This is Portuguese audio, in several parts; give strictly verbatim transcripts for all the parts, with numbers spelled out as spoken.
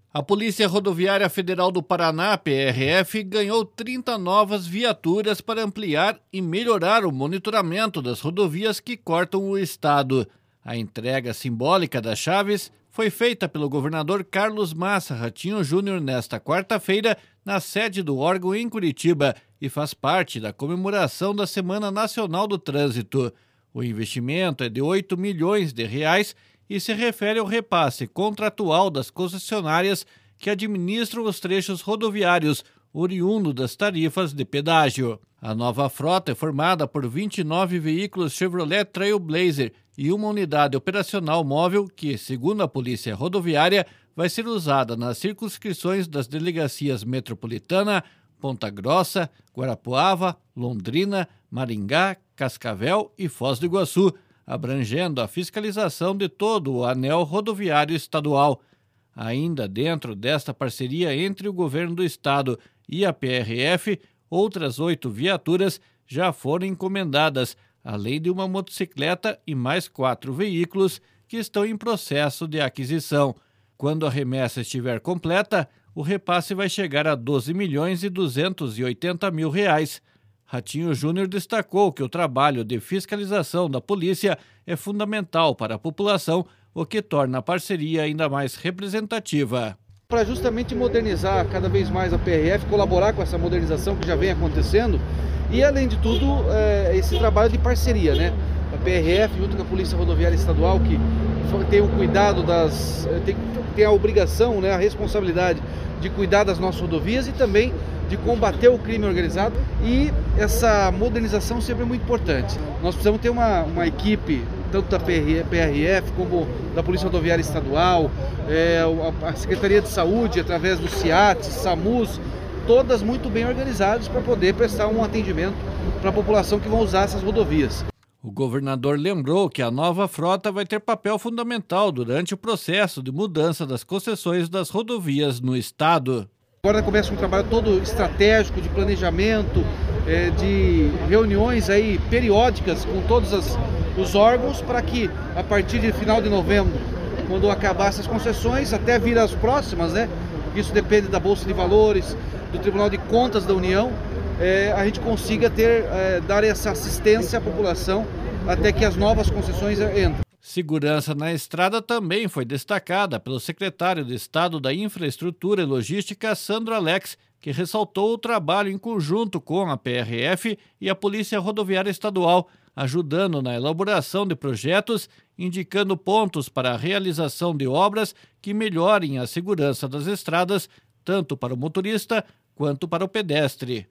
A Polícia Rodoviária Federal do Paraná, P R F, ganhou trinta novas viaturas para ampliar e melhorar o monitoramento das rodovias que cortam o estado. A entrega simbólica das chaves foi feita pelo governador Carlos Massa Ratinho Júnior nesta quarta-feira, na sede do órgão em Curitiba, e faz parte da comemoração da Semana Nacional do Trânsito. O investimento é de oito milhões de reais e se refere ao repasse contratual das concessionárias que administram os trechos rodoviários, oriundo das tarifas de pedágio. A nova frota é formada por vinte e nove veículos Chevrolet Trailblazer e uma unidade operacional móvel que, segundo a Polícia Rodoviária, vai ser usada nas circunscrições das delegacias Metropolitana, Ponta Grossa, Guarapuava, Londrina, Maringá, Cascavel e Foz do Iguaçu, abrangendo a fiscalização de todo o anel rodoviário estadual. Ainda dentro desta parceria entre o governo do estado e a P R F, outras oito viaturas já foram encomendadas, além de uma motocicleta e mais quatro veículos que estão em processo de aquisição. Quando a remessa estiver completa, o repasse vai chegar a doze milhões e duzentos e oitenta mil reais. Ratinho Júnior destacou que o trabalho de fiscalização da polícia é fundamental para a população, o que torna a parceria ainda mais representativa. Para justamente modernizar cada vez mais a P R F, colaborar com essa modernização que já vem acontecendo e, além de tudo, é, esse trabalho de parceria, né? A P R F, junto com a Polícia Rodoviária Estadual, que tem o cuidado das... tem, tem a obrigação, né, a responsabilidade de cuidar das nossas rodovias e também de combater o crime organizado, e essa modernização sempre é muito importante. Nós precisamos ter uma, uma equipe, tanto da P R F como da Polícia Rodoviária Estadual, é, a Secretaria de Saúde, através do SIAT, SAMUS, todas muito bem organizadas para poder prestar um atendimento para a população que vão usar essas rodovias. O governador lembrou que a nova frota vai ter papel fundamental durante o processo de mudança das concessões das rodovias no estado. Agora começa um trabalho todo estratégico de planejamento, é, de reuniões aí periódicas com todos as, os órgãos para que a partir de final de novembro, quando acabar essas concessões, até vir as próximas, né? Isso depende da Bolsa de Valores, do Tribunal de Contas da União, é, a gente consiga ter, é, dar essa assistência à população até que as novas concessões entrem. Segurança na estrada também foi destacada pelo secretário de Estado da Infraestrutura e Logística, Sandro Alex, que ressaltou o trabalho em conjunto com a P R F e a Polícia Rodoviária Estadual, ajudando na elaboração de projetos, indicando pontos para a realização de obras que melhorem a segurança das estradas, tanto para o motorista quanto para o pedestre.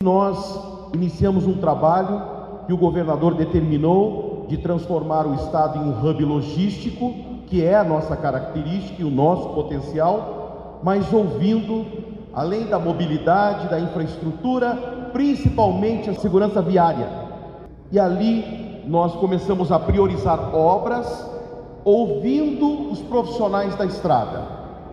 Nós iniciamos um trabalho que o governador determinou de transformar o estado em um hub logístico, que é a nossa característica e o nosso potencial, mas ouvindo, além da mobilidade, da infraestrutura, principalmente a segurança viária. E ali nós começamos a priorizar obras, ouvindo os profissionais da estrada.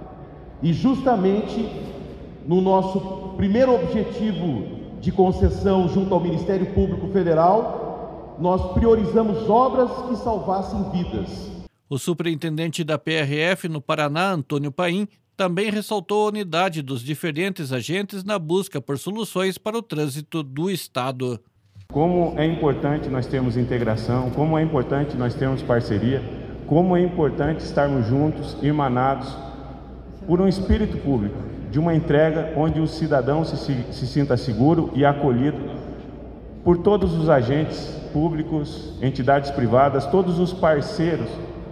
E justamente no nosso primeiro objetivo de concessão junto ao Ministério Público Federal, nós priorizamos obras que salvassem vidas. O superintendente da P R F no Paraná, Antônio Paim, também ressaltou a unidade dos diferentes agentes na busca por soluções para o trânsito do estado. Como é importante nós termos integração, como é importante nós termos parceria, como é importante estarmos juntos, irmanados, por um espírito público, de uma entrega onde o cidadão se, se sinta seguro e acolhido por todos os agentes públicos, entidades privadas, todos os parceiros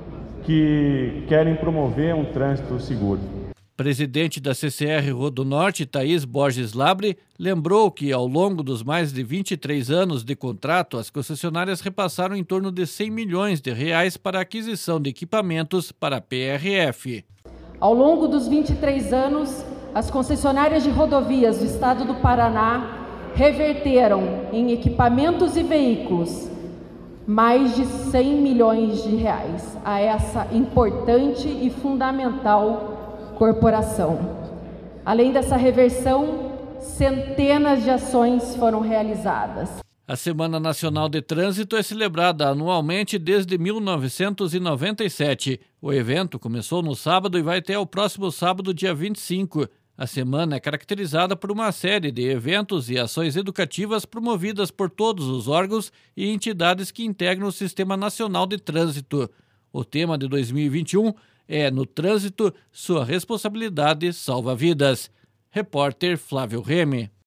que querem promover um trânsito seguro. Presidente da C C R Rodonorte, Thaís Borges Labre, lembrou que ao longo dos mais de vinte e três anos de contrato, as concessionárias repassaram em torno de cem milhões de reais para a aquisição de equipamentos para a P R F. Ao longo dos vinte e três anos, as concessionárias de rodovias do estado do Paraná reverteram em equipamentos e veículos mais de cem milhões de reais a essa importante e fundamental corporação. Além dessa reversão, centenas de ações foram realizadas. A Semana Nacional de Trânsito é celebrada anualmente desde mil novecentos e noventa e sete. O evento começou no sábado e vai até o próximo sábado, dia vinte e cinco. A semana é caracterizada por uma série de eventos e ações educativas promovidas por todos os órgãos e entidades que integram o Sistema Nacional de Trânsito. O tema de dois mil e vinte e um é No Trânsito, sua responsabilidade salva vidas. Repórter Flávio Reme.